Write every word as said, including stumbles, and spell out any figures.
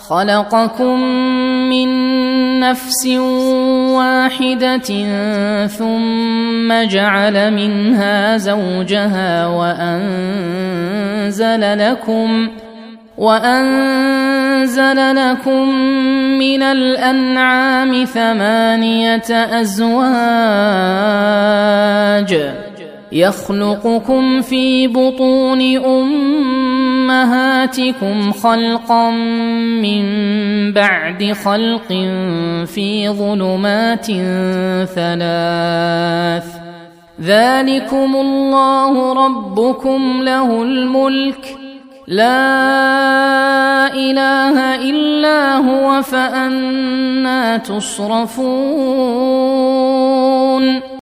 خلقكم من نفس واحدة ثم جعل منها زوجها وأنزل لكم وأنزل لكم من الأنعام ثمانية أزواج يخلقكم في بطون أمهاتكم خلقا من بعد خلق في ظلمات ثلاث ذلكم الله ربكم له الملك لا إله إلا هو فأنى تصرفون